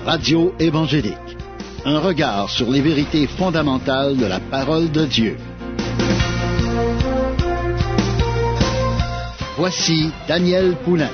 Radio évangélique. Un regard sur les vérités fondamentales de la parole de Dieu. Voici Daniel Poulain.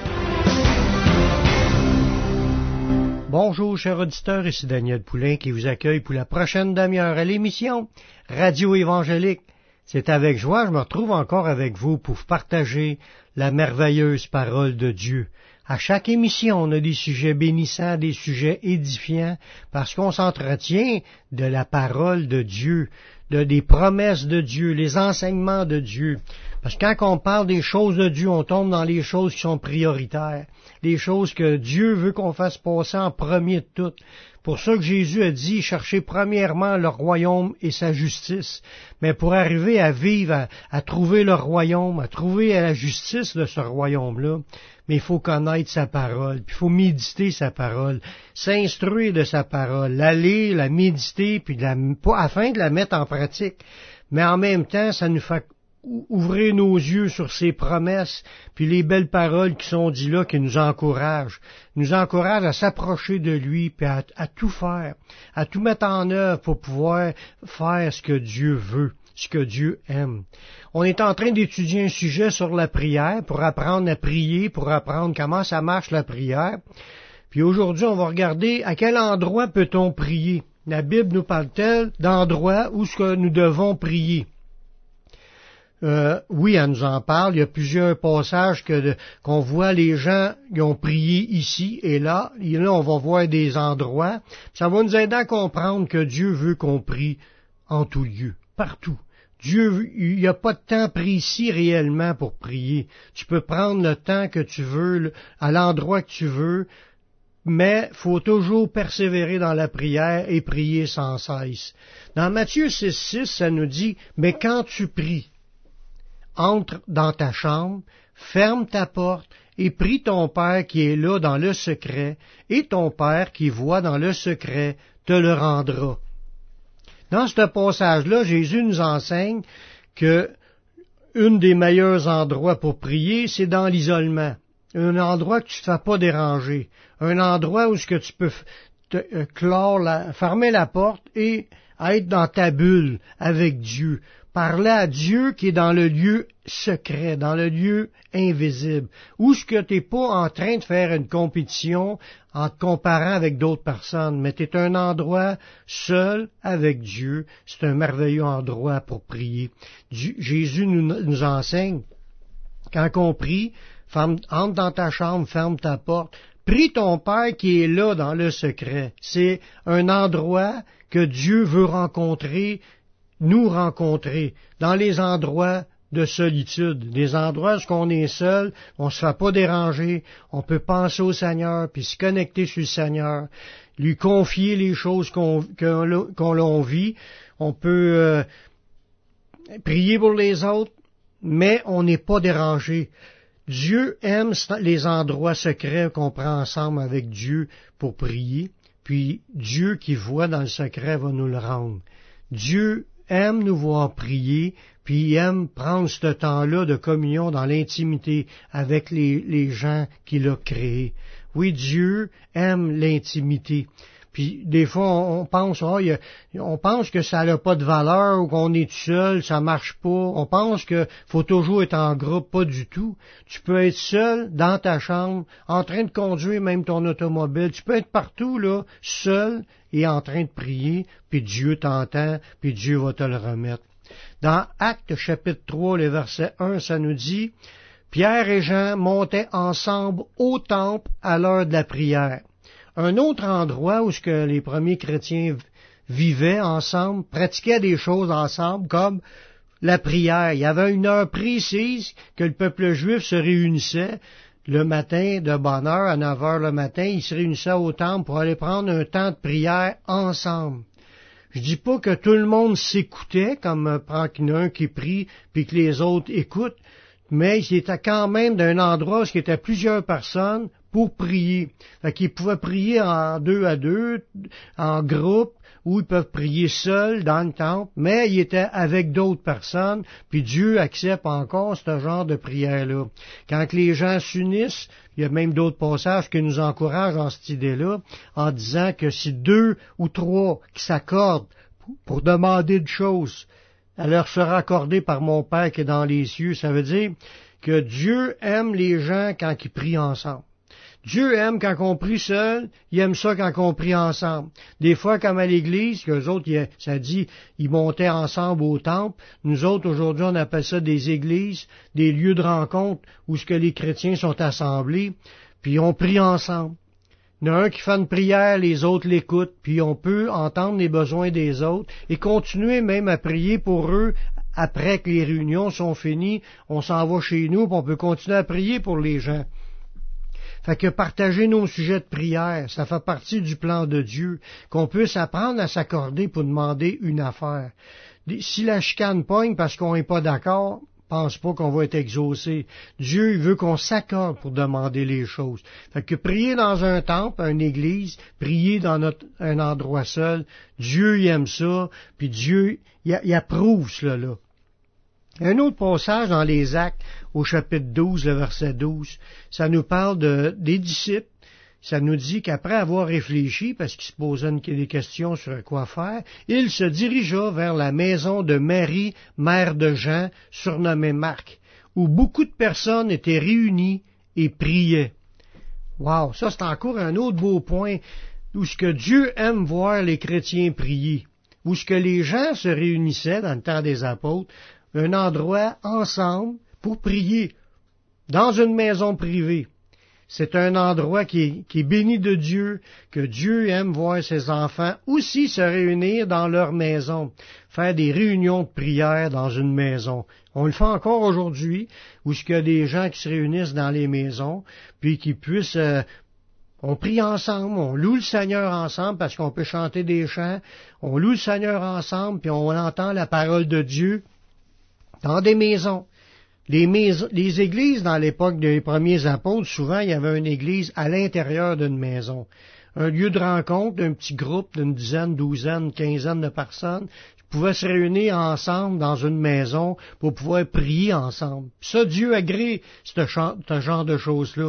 Bonjour, chers auditeurs, ici Daniel Poulain qui vous accueille pour la prochaine demi-heure à l'émission Radio évangélique. C'est avec joie que je me retrouve encore avec vous pour partager la merveilleuse parole de Dieu. À chaque émission, on a des sujets bénissants, des sujets édifiants, parce qu'on s'entretient de la parole de Dieu, des promesses de Dieu, les enseignements de Dieu. Parce que quand on parle des choses de Dieu, on tombe dans les choses qui sont prioritaires, les choses que Dieu veut qu'on fasse passer en premier de toutes. Pour ça que Jésus a dit, cherchez premièrement le royaume et sa justice. Mais pour arriver à vivre, à trouver le royaume, à trouver la justice de ce royaume-là, mais il faut connaître sa parole, puis il faut méditer sa parole, s'instruire de sa parole, la lire, la méditer, puis afin de la mettre en pratique. Mais en même temps, ça nous fait ouvrir nos yeux sur ses promesses, puis les belles paroles qui sont dites là, qui nous encouragent à s'approcher de lui, puis à tout faire, à tout mettre en œuvre pour pouvoir faire ce que Dieu veut, ce que Dieu aime. On est en train d'étudier un sujet sur la prière, pour apprendre à prier, pour apprendre comment ça marche la prière. Puis aujourd'hui, on va regarder à quel endroit peut-on prier. La Bible nous parle-t-elle d'endroits où ce que nous devons prier? Oui, elle nous en parle. Il y a plusieurs passages qu'on voit les gens qui ont prié ici et là. Et là, on va voir des endroits. Ça va nous aider à comprendre que Dieu veut qu'on prie en tout lieu, partout. Dieu, il n'y a pas de temps précis réellement pour prier. Tu peux prendre le temps que tu veux, à l'endroit que tu veux, mais faut toujours persévérer dans la prière et prier sans cesse. Dans Matthieu 6,6, ça nous dit, mais quand tu pries, entre dans ta chambre, ferme ta porte et prie ton Père qui est là dans le secret, et ton Père qui voit dans le secret te le rendra. Dans ce passage-là, Jésus nous enseigne que un des meilleurs endroits pour prier, c'est dans l'isolement. Un endroit que tu ne te fais pas déranger. Un endroit où ce que tu peux fermer la porte et être dans ta bulle avec Dieu. Parler à Dieu qui est dans le lieu secret, dans le lieu invisible, où ce que tu n'es pas en train de faire une compétition en te comparant avec d'autres personnes, mais tu es un endroit seul avec Dieu. C'est un merveilleux endroit pour prier. Jésus nous enseigne, quand on prie, entre dans ta chambre, ferme ta porte, prie ton Père qui est là dans le secret. C'est un endroit que Dieu veut nous rencontrer, dans les endroits de solitude, des endroits où on est seul, on se fait pas déranger, on peut penser au Seigneur, puis se connecter sur le Seigneur, lui confier les choses qu'on vit, on peut prier pour les autres, mais on n'est pas dérangé. Dieu aime les endroits secrets qu'on prend ensemble avec Dieu pour prier, puis Dieu qui voit dans le secret va nous le rendre. Dieu aime nous voir prier, puis il aime prendre ce temps-là de communion dans l'intimité avec les gens qu'il a créés. Oui, Dieu aime l'intimité. Puis des fois, on pense que ça n'a pas de valeur ou qu'on est tout seul, ça marche pas. On pense que faut toujours être en groupe, pas du tout. Tu peux être seul dans ta chambre, en train de conduire même ton automobile. Tu peux être partout là, seul et en train de prier, puis Dieu t'entend, puis Dieu va te le remettre. Dans Actes chapitre 3, le verset 1, ça nous dit, Pierre et Jean montaient ensemble au temple à l'heure de la prière. Un autre endroit où les premiers chrétiens vivaient ensemble, pratiquaient des choses ensemble, comme la prière. Il y avait une heure précise que le peuple juif se réunissait le matin de bonne heure, à 9 heures le matin, ils se réunissaient au temple pour aller prendre un temps de prière ensemble. Je dis pas que tout le monde s'écoutait, comme qu'il y en a un qui prie, puis que les autres écoutent, mais il était quand même d'un endroit où il y était plusieurs personnes pour prier. Fait qu'ils pouvaient prier en 2 à 2, en groupe, où ils peuvent prier seuls dans le temple, mais ils étaient avec d'autres personnes, puis Dieu accepte encore ce genre de prière-là. Quand les gens s'unissent, il y a même d'autres passages qui nous encouragent dans cette idée-là, en disant que si 2 ou 3 qui s'accordent pour demander une chose, elle leur sera accordée par mon Père qui est dans les cieux. Ça veut dire que Dieu aime les gens quand ils prient ensemble. Dieu aime quand on prie seul, il aime ça quand on prie ensemble. Des fois, comme à l'église, qu'eux autres, ça dit, ils montaient ensemble au temple. Nous autres, aujourd'hui, on appelle ça des églises, des lieux de rencontre où ce que les chrétiens sont assemblés, puis on prie ensemble. Il y en a un qui fait une prière, les autres l'écoutent, puis on peut entendre les besoins des autres et continuer même à prier pour eux après que les réunions sont finies. On s'en va chez nous, puis on peut continuer à prier pour les gens. Fait que partager nos sujets de prière, ça fait partie du plan de Dieu, qu'on puisse apprendre à s'accorder pour demander une affaire. Si la chicane pogne parce qu'on n'est pas d'accord, pense pas qu'on va être exaucé. Dieu, il veut qu'on s'accorde pour demander les choses. Fait que prier dans un temple, une église, prier dans un endroit seul, Dieu, il aime ça, puis Dieu, il approuve cela là. Un autre passage dans les Actes, au chapitre 12, le verset 12, ça nous parle des disciples. Ça nous dit qu'après avoir réfléchi, parce qu'ils se posaient des questions sur quoi faire, il se dirigea vers la maison de Marie, mère de Jean, surnommée Marc, où beaucoup de personnes étaient réunies et priaient. Wow, ça c'est encore un autre beau point, où ce que Dieu aime voir les chrétiens prier, où ce que les gens se réunissaient dans le temps des apôtres, un endroit ensemble pour prier, dans une maison privée. C'est un endroit qui est béni de Dieu, que Dieu aime voir ses enfants aussi se réunir dans leur maison, faire des réunions de prière dans une maison. On le fait encore aujourd'hui, où il y a des gens qui se réunissent dans les maisons, puis qui puissent... on prie ensemble, on loue le Seigneur ensemble parce qu'on peut chanter des chants, on loue le Seigneur ensemble, puis on entend la parole de Dieu dans des maisons. Les églises, dans l'époque des premiers apôtres, souvent, il y avait une église à l'intérieur d'une maison. Un lieu de rencontre d'un petit groupe d'une dizaine, douzaine, quinzaine de personnes qui pouvaient se réunir ensemble dans une maison pour pouvoir prier ensemble. Ça, Dieu agrée ce genre de choses-là.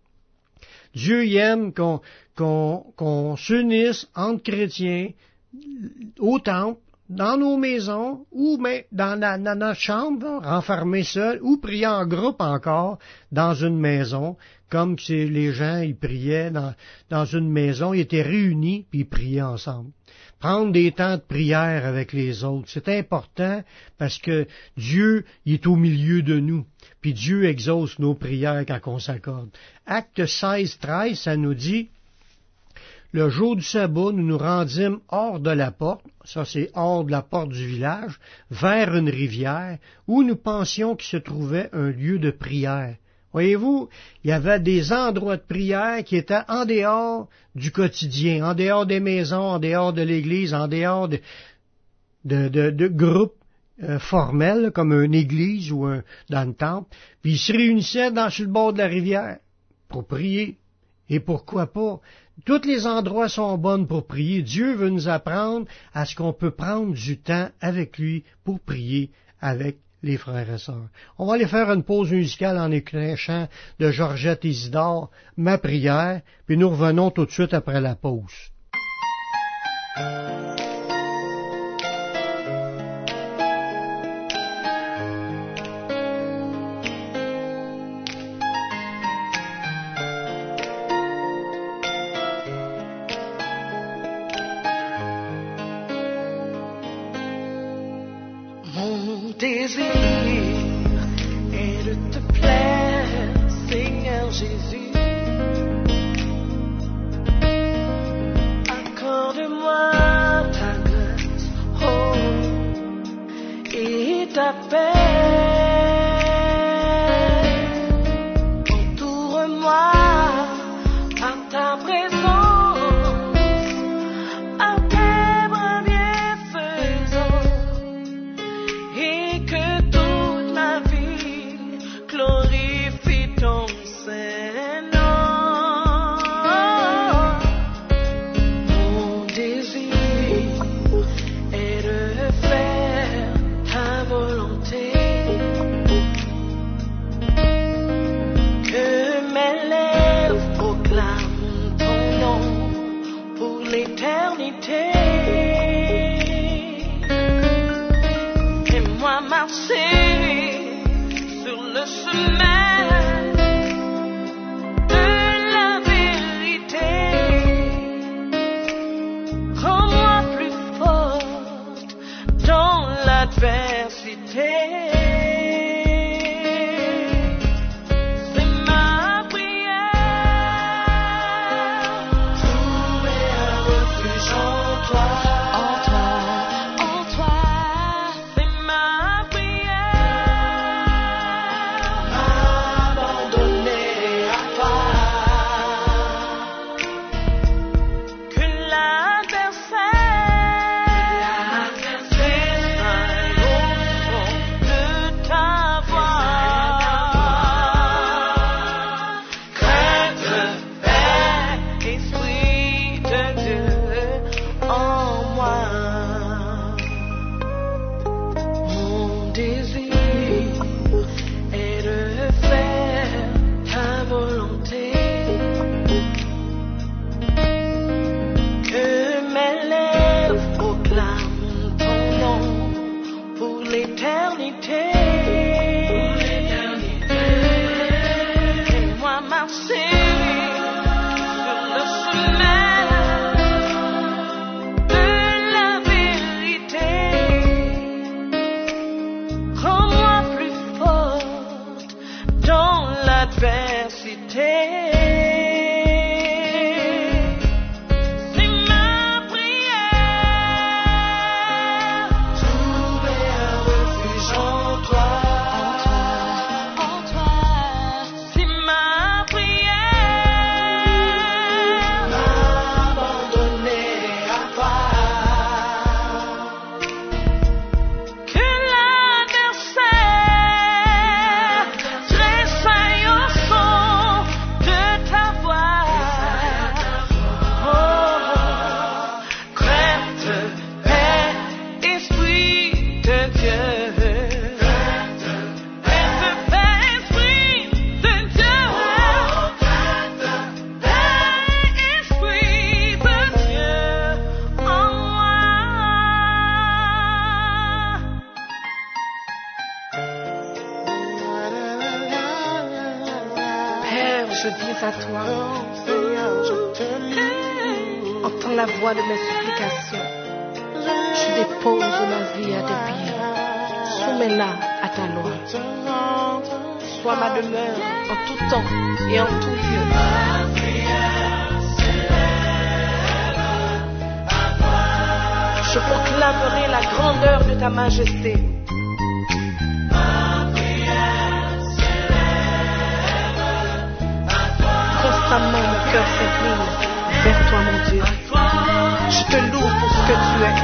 Dieu il aime qu'on s'unisse entre chrétiens au temple, dans nos maisons, ou dans notre chambre, renfermés seuls, ou prier en groupe encore, dans une maison, comme si les gens, ils priaient dans une maison, ils étaient réunis, puis ils priaient ensemble. Prendre des temps de prière avec les autres, c'est important, parce que Dieu, il est au milieu de nous, puis Dieu exauce nos prières quand on s'accorde. Acte 16, 13, ça nous dit... Le jour du sabbat, nous nous rendîmes hors de la porte, ça c'est hors de la porte du village, vers une rivière, où nous pensions qu'il se trouvait un lieu de prière. Voyez-vous, il y avait des endroits de prière qui étaient en dehors du quotidien, en dehors des maisons, en dehors de l'église, en dehors de groupes formels, comme une église ou dans le temple, puis ils se réunissaient sur le bord de la rivière pour prier. Et pourquoi pas? Tous les endroits sont bons pour prier. Dieu veut nous apprendre à ce qu'on peut prendre du temps avec lui pour prier avec les frères et sœurs. On va aller faire une pause musicale en écoutant un chant de Georgette Isidore, Ma prière, puis nous revenons tout de suite après la pause. Désir est de te plaire, Seigneur Jésus. Accorde-moi ta grâce, oh, et ta paix. Entoure-moi par ta présence, par tes bras bienfaisants. Et que tout Seigneur, je viens à toi. Entends la voix de mes supplications. Je dépose ma vie à tes pieds. Soumets-la à ta loi. Sois ma demeure en tout temps et en tout lieu. Je proclamerai la grandeur de ta majesté. Constamment mon cœur s'incline vers toi, mon Dieu. Je te loue pour ce que tu es.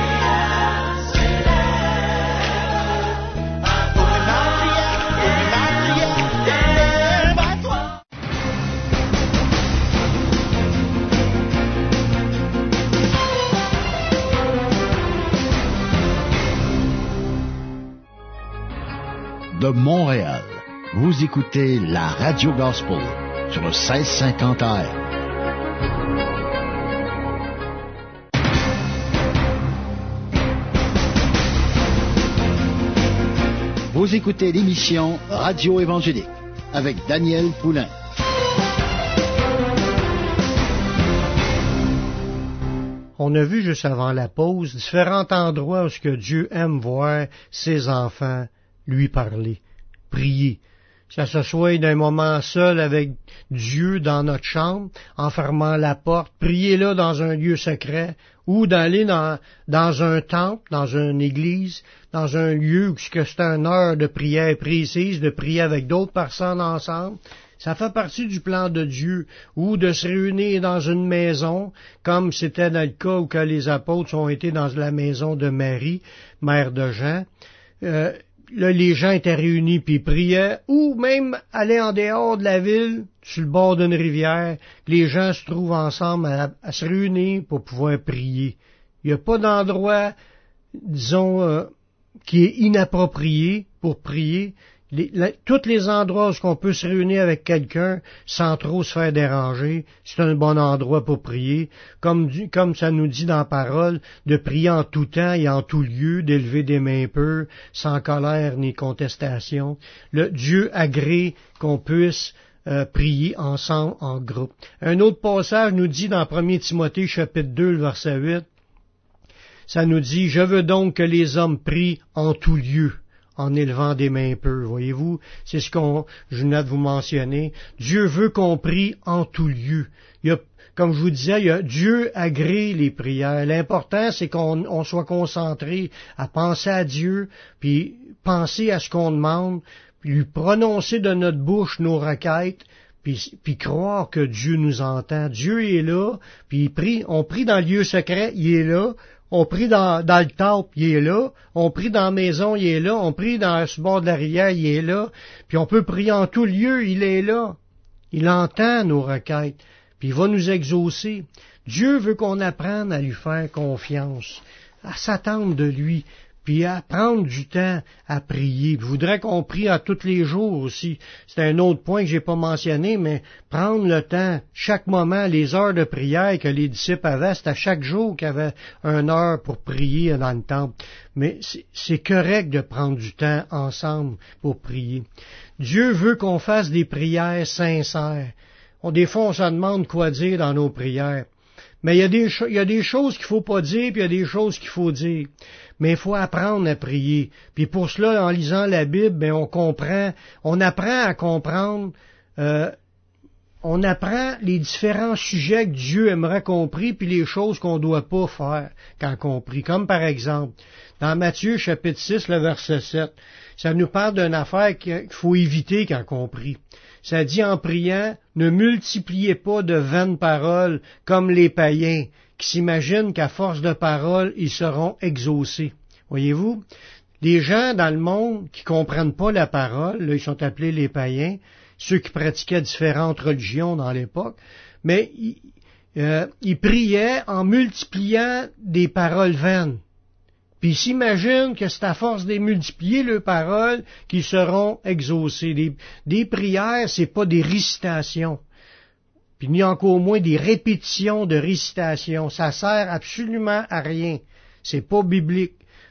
De Montréal, vous écoutez la Radio Gospel sur le 1650 AM. Vous écoutez l'émission Radio Évangélique avec Daniel Poulain. On a vu juste avant la pause différents endroits où ce que Dieu aime voir ses enfants lui parler, prier. Que ce soit d'un moment seul avec Dieu dans notre chambre, en fermant la porte, prier là dans un lieu secret, ou d'aller dans un temple, dans une église, dans un lieu où c'est une heure de prière précise, de prier avec d'autres personnes ensemble. Ça fait partie du plan de Dieu, ou de se réunir dans une maison, comme c'était dans le cas où que les apôtres ont été dans la maison de Marie, mère de Jean. Là, les gens étaient réunis puis priaient, ou même aller en dehors de la ville, sur le bord d'une rivière, les gens se trouvent ensemble à se réunir pour pouvoir prier. Il n'y a pas d'endroit, disons, qui est inapproprié pour prier. Tous les endroits où on peut se réunir avec quelqu'un sans trop se faire déranger, c'est un bon endroit pour prier. Comme ça nous dit dans la parole, de prier en tout temps et en tout lieu, d'élever des mains pures, sans colère ni contestation. Dieu agrée qu'on puisse prier ensemble en groupe. Un autre passage nous dit dans 1 Timothée chapitre 2, verset 8, ça nous dit « Je veux donc que les hommes prient en tout lieu. » En élevant des mains pures, voyez-vous, c'est ce je venais de vous mentionner. Dieu veut qu'on prie en tout lieu. Comme je vous disais, Dieu agrée les prières. L'important, c'est qu'on soit concentré à penser à Dieu, puis penser à ce qu'on demande, puis lui prononcer de notre bouche nos requêtes, puis croire que Dieu nous entend. Dieu est là, puis on prie dans le lieu secret, il est là. On prie dans le temple, il est là. On prie dans la maison, il est là. On prie sur le bord de la rivière, il est là. Puis on peut prier en tout lieu, il est là. Il entend nos requêtes, puis il va nous exaucer. Dieu veut qu'on apprenne à lui faire confiance, à s'attendre de lui, puis à prendre du temps à prier. Je voudrais qu'on prie à tous les jours aussi. C'est un autre point que j'ai pas mentionné, mais prendre le temps, chaque moment, les heures de prière que les disciples avaient, c'était chaque jour qu'il y avait 1 heure pour prier dans le temple. Mais c'est correct de prendre du temps ensemble pour prier. Dieu veut qu'on fasse des prières sincères. Des fois, on se demande quoi dire dans nos prières. Mais il y a des choses qu'il faut pas dire, puis il y a des choses qu'il faut dire. Mais il faut apprendre à prier. Puis pour cela, en lisant la Bible, on apprend à comprendre, on apprend les différents sujets que Dieu aimerait qu'on prie, puis les choses qu'on ne doit pas faire quand on prie. Comme par exemple, dans Matthieu chapitre 6, le verset 7, ça nous parle d'une affaire qu'il faut éviter quand on prie. Ça dit en priant, ne multipliez pas de vaines paroles comme les païens, qui s'imaginent qu'à force de paroles, ils seront exaucés. Voyez-vous, les gens dans le monde qui comprennent pas la parole, là, ils sont appelés les païens, ceux qui pratiquaient différentes religions dans l'époque, mais ils priaient en multipliant des paroles vaines. Puis ils s'imaginent que c'est à force de multiplier leurs paroles qu'ils seront exaucés. Des prières, c'est pas des récitations. Puis ni encore moins des répétitions de récitations. Ça sert absolument à rien. C'est pas biblique.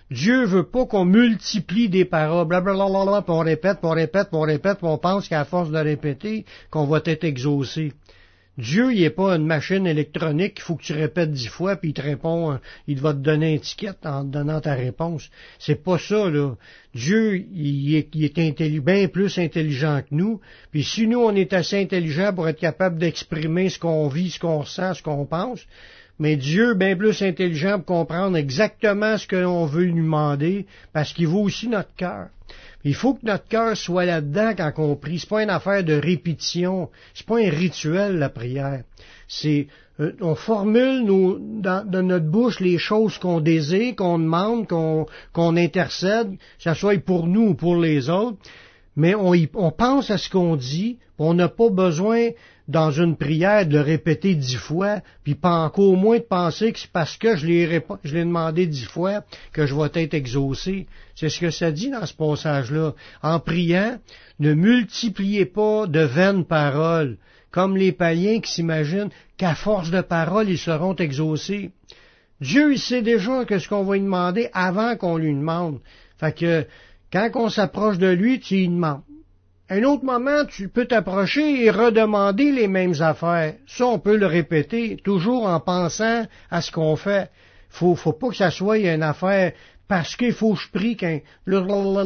Dieu veut pas qu'on multiplie des paroles, blablabla, puis on répète, puis on répète, puis on répète, puis on pense qu'à force de répéter, qu'on va être exaucé. Dieu, il est pas une machine électronique qu'il faut que tu répètes 10 fois, puis il te répond, il va te donner une étiquette en te donnant ta réponse. C'est pas ça, là. Dieu, il est bien plus intelligent que nous, puis si nous, on est assez intelligent pour être capable d'exprimer ce qu'on vit, ce qu'on ressent, ce qu'on pense, mais Dieu, bien plus intelligent pour comprendre exactement ce que l'on veut lui demander, parce qu'il vaut aussi notre cœur. Il faut que notre cœur soit là-dedans quand on prie. C'est pas une affaire de répétition. C'est pas un rituel, la prière. C'est, on formule dans notre bouche les choses qu'on désire, qu'on demande, qu'on intercède, que ce soit pour nous ou pour les autres. Mais on pense à ce qu'on dit. On n'a pas besoin, dans une prière, de le répéter 10 fois, puis pas encore moins de penser que c'est parce que je l'ai demandé 10 fois que je vais être exaucé. C'est ce que ça dit dans ce passage-là. En priant, ne multipliez pas de vaines paroles, comme les païens qui s'imaginent qu'à force de paroles, ils seront exaucés. Dieu, il sait déjà que ce qu'on va lui demander avant qu'on lui demande. Fait que, quand on s'approche de lui, tu lui demandes. Un autre moment, tu peux t'approcher et redemander les mêmes affaires. Ça, on peut le répéter, toujours en pensant à ce qu'on fait. Faut pas que ça soit une affaire parce qu'il faut que je prie là,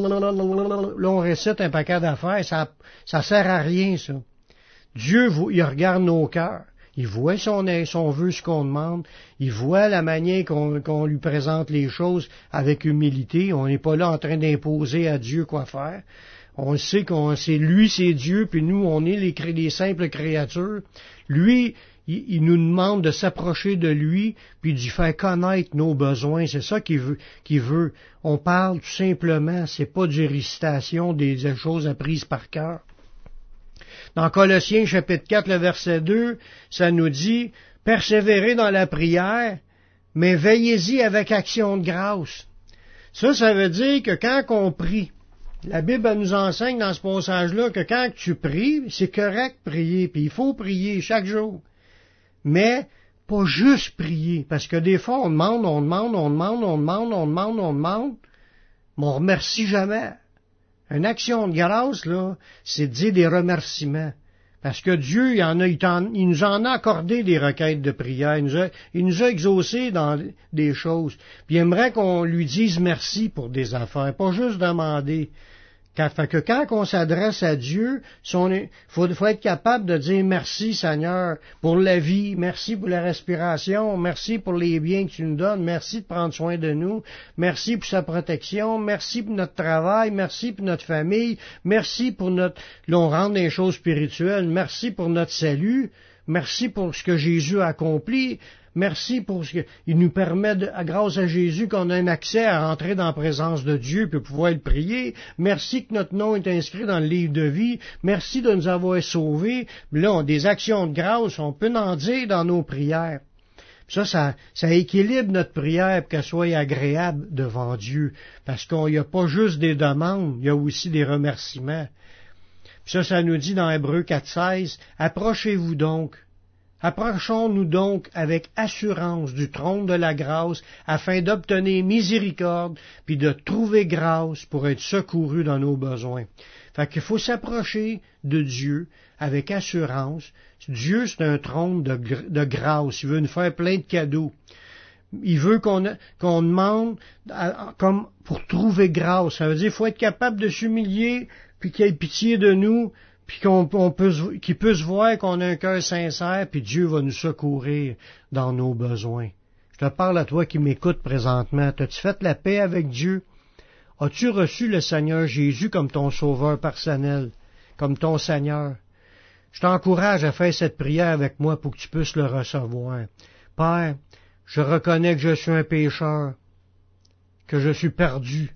on récite un paquet d'affaires. Ça sert à rien, ça. Dieu, il regarde nos cœurs. Il voit son vœu, ce qu'on demande. Il voit la manière qu'on lui présente les choses avec humilité. On n'est pas là en train d'imposer à Dieu quoi faire. On sait c'est lui, c'est Dieu, puis nous, on est les simples créatures. Lui, il nous demande de s'approcher de lui, puis d'y faire connaître nos besoins. C'est ça qu'il veut. On parle tout simplement, c'est pas du récitation des choses apprises par cœur. Dans Colossiens chapitre 4, le verset 2, ça nous dit, persévérez dans la prière, mais veillez-y avec action de grâce. Ça veut dire que quand on prie, la Bible elle nous enseigne dans ce passage-là que quand tu pries, c'est correct de prier, puis il faut prier chaque jour. Mais pas juste prier, parce que des fois on demande, mais on remercie jamais. Une action de grâce, là, c'est de dire des remerciements. Parce que Dieu, il nous en a accordé des requêtes de prière. Il nous a exaucés dans des choses. Puis il aimerait qu'on lui dise merci pour des affaires, pas juste demander. Fait que quand on s'adresse à Dieu, faut être capable de dire merci Seigneur pour la vie, merci pour la respiration, merci pour les biens que tu nous donnes, merci de prendre soin de nous, merci pour sa protection, merci pour notre travail, merci pour notre famille, merci pour l'on rende les choses spirituelles, merci pour notre salut, merci pour ce que Jésus a accompli. Merci pour ce qu'il nous permet, grâce à Jésus, qu'on a un accès à rentrer dans la présence de Dieu et pouvoir le prier. Merci que notre nom est inscrit dans le livre de vie. Merci de nous avoir sauvés. Là, on a des actions de grâce, on peut en dire dans nos prières. Ça équilibre notre prière pour qu'elle soit agréable devant Dieu. Parce qu'il n'y a pas juste des demandes, il y a aussi des remerciements. Ça nous dit dans Hébreux 4,16, approchez-vous donc. Approchons-nous donc avec assurance du trône de la grâce afin d'obtenir miséricorde puis de trouver grâce pour être secouru dans nos besoins. Fait qu'il faut s'approcher de Dieu avec assurance. Dieu, c'est un trône de grâce. Il veut nous faire plein de cadeaux. Il veut qu'on demande comme pour trouver grâce. Ça veut dire qu'il faut être capable de s'humilier puis qu'il ait pitié de nous. Puis qu'il puisse voir qu'on a un cœur sincère, puis Dieu va nous secourir dans nos besoins. Je te parle à toi qui m'écoutes présentement. As-tu fait la paix avec Dieu? As-tu reçu le Seigneur Jésus comme ton sauveur personnel, comme ton Seigneur? Je t'encourage à faire cette prière avec moi pour que tu puisses le recevoir. Père, je reconnais que je suis un pécheur, que je suis perdu,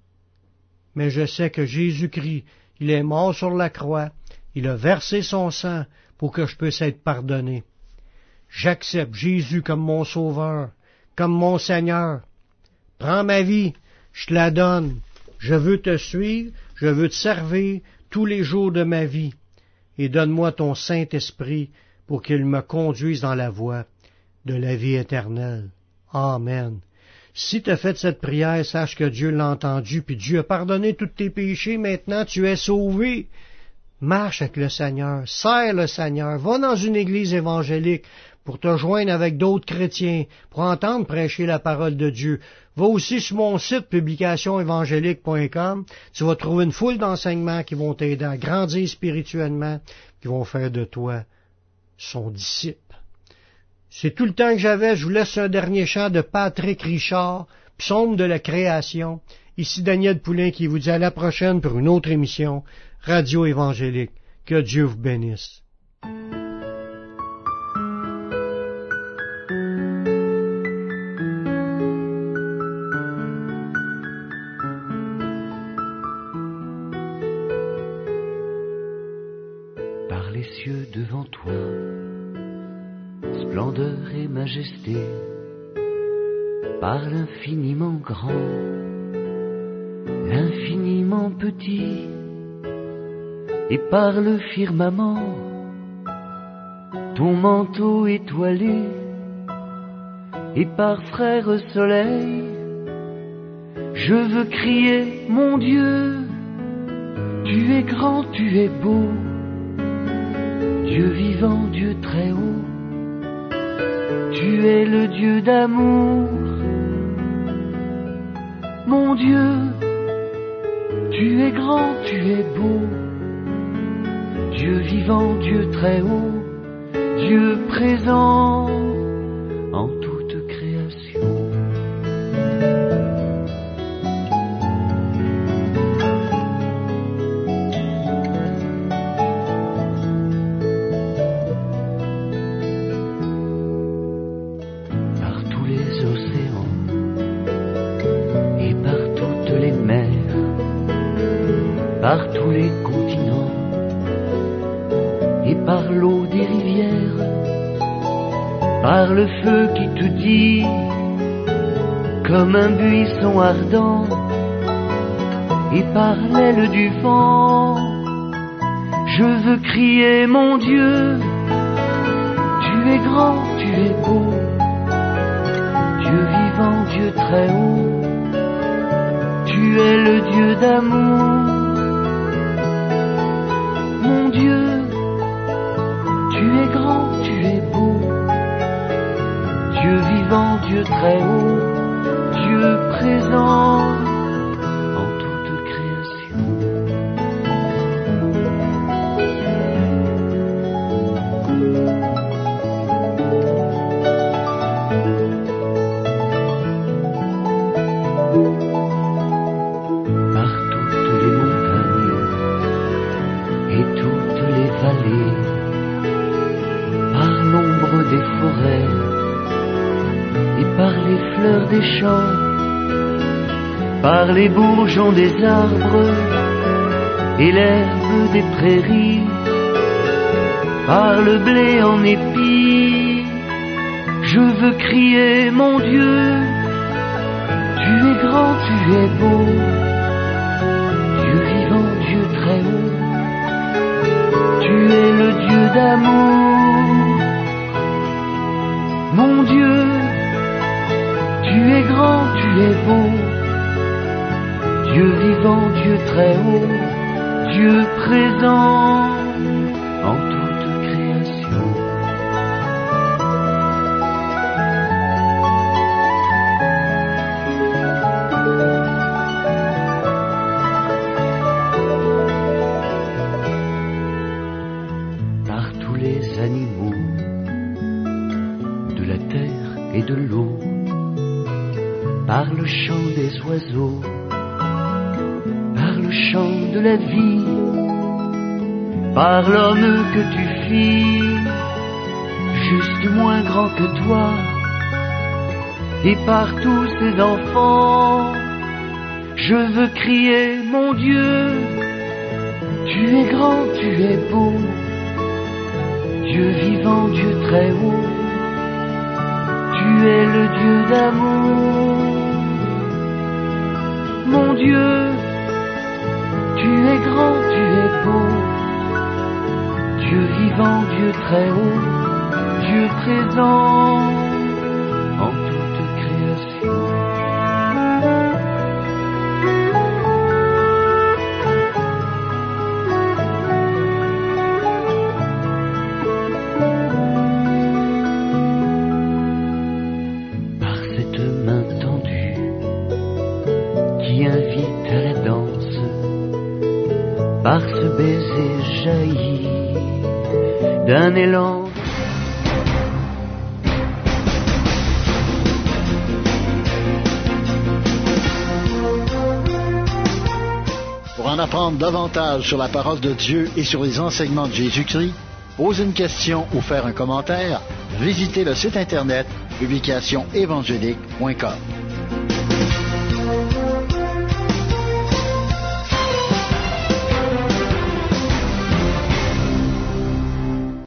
mais je sais que Jésus-Christ, il est mort sur la croix, il a versé son sang pour que je puisse être pardonné. J'accepte Jésus comme mon sauveur, comme mon Seigneur. Prends ma vie, je te la donne. Je veux te suivre, je veux te servir tous les jours de ma vie. Et donne-moi ton Saint-Esprit pour qu'il me conduise dans la voie de la vie éternelle. Amen. Si tu as fait cette prière, sache que Dieu l'a entendu, puis Dieu a pardonné tous tes péchés, maintenant tu es sauvé. Marche avec le Seigneur, sers le Seigneur, va dans une église évangélique pour te joindre avec d'autres chrétiens, pour entendre prêcher la parole de Dieu. Va aussi sur mon site publicationévangélique.com, tu vas trouver une foule d'enseignements qui vont t'aider à grandir spirituellement, qui vont faire de toi son disciple. C'est tout le temps que j'avais. Je vous laisse un dernier chant de Patrick Richard, Psaume de la création. Ici Daniel Poulain qui vous dit à la prochaine pour une autre émission Radio Évangélique. Que Dieu vous bénisse. Par les cieux devant toi, splendeur et majesté, par l'infiniment grand, l'infiniment petit, et par le firmament, ton manteau étoilé, et par frère soleil, je veux crier, mon Dieu, tu es grand, tu es beau, Dieu vivant, Dieu très haut, tu es le Dieu d'amour. Mon Dieu, tu es grand, tu es beau, Dieu vivant, Dieu très haut, Dieu présent en toute création. Par tous les océans et par toutes les mers, par tous les continents et par l'eau des rivières, par le feu qui te dit comme un buisson ardent, et par l'aile du vent, je veux crier, mon Dieu, tu es grand, tu es beau, Dieu vivant, Dieu très haut, tu es le Dieu d'amour. Mon Dieu, tu es grand, tu es beau, Dieu vivant, Dieu très haut, Dieu présent en toute création. Par toutes les montagnes et toutes les vallées, par l'ombre des forêts et par les fleurs des champs, par les bourgeons des arbres et l'herbe des prairies, par le blé en épis, je veux crier, mon Dieu, tu es grand, tu es beau, Dieu vivant, Dieu très haut, tu es le Dieu d'amour. Mon Dieu, tu es grand, tu es beau, Dieu vivant, Dieu très haut, Dieu présent en toute création. Par tous les animaux de la terre et de l'eau, par le chant des oiseaux, par le chant de la vie, par l'homme que tu fis, juste moins grand que toi, et par tous ces enfants, je veux crier, mon Dieu, tu es grand, tu es beau, Dieu vivant, Dieu très haut, tu es le Dieu d'amour. Mon Dieu, tu es grand, tu es beau, Dieu vivant, Dieu très haut, Dieu présent en toute création. et jaillit d'un élan. Pour en apprendre davantage sur la parole de Dieu et sur les enseignements de Jésus-Christ, poser une question ou faire un commentaire, visitez le site internet publicationévangélique.com.